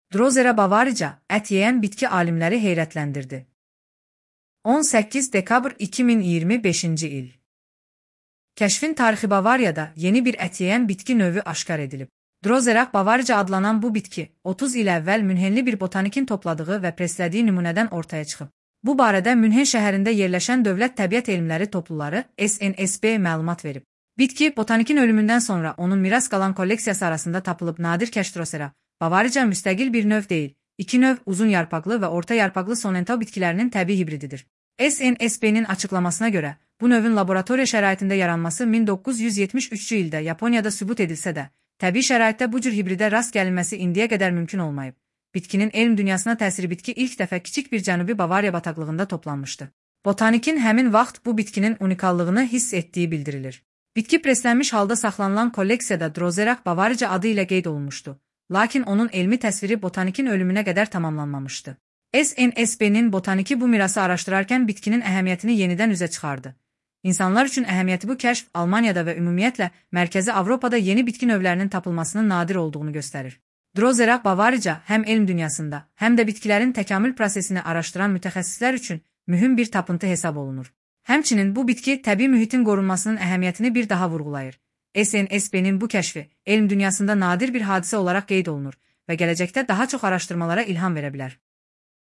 Drosera bavarica, ət yeyən bitki alimləri heyrətləndirdi. 18 dekabr 2025-ci il. Kəşfin tarixi Bavariyada yeni bir ət yeyən bitki növü aşkar edilib. Drosera bavarica adlanan bu bitki, 30 il əvvəl Münhenli bir botanikin topladığı və preslədiyi nümunədən ortaya çıxıb. Bu barədə Münhen şəhərində yerləşən Dövlət Təbiət Elmləri Topluluları SNSP məlumat verib. Bitki, botanikin ölümündən sonra onun miras qalan kolleksiyası arasında tapılıb nadir kəşf. Drosera bavarica müstəqil bir növ deyil, iki növ uzun yarpaqlı və orta yarpaqlı sonentau bitkilərinin təbii hibrididir. SNSP-nin açıqlamasına görə, bu növün laboratoriya şəraitində yaranması 1973-cü ildə Yaponiyada sübut edilsə də, təbii şəraitdə bu cür hibridə rast gəlinməsi indiyə qədər mümkün olmayıb. Bitkinin elm dünyasına təsiri bitki ilk dəfə kiçik bir Cənubi Bavariya bataqlığında toplanmışdı. Botanikin həmin vaxt bu bitkinin unikallığını hiss etdiyi bildirilir. Bitki preslənmiş halda saxlanılan kolleksiyada Drosera bavarica adı ilə qeyd olunmuşdu. Lakin onun elmi təsviri botanikin ölümünə qədər tamamlanmamışdı. SNSP-nin botaniki bu mirası araşdırarkən bitkinin əhəmiyyətini yenidən üzə çıxardı. İnsanlar üçün əhəmiyyəti bu kəşf Almaniyada və ümumiyyətlə Mərkəzi Avropada yeni bitki növlərinin tapılmasının nadir olduğunu göstərir. Drosera bavarica həm elm dünyasında, həm də bitkilərin təkamül prosesini araşdıran mütəxəssislər üçün mühüm bir tapıntı hesab olunur. Həmçinin bu bitki təbii mühitin qorunmasının əhəmiyyətini bir daha vurğulayır. SNSP-nin bu kəşfi elm dünyasında nadir bir hadisə olaraq qeyd olunur və gələcəkdə daha çox araşdırmalara ilham verə bilər.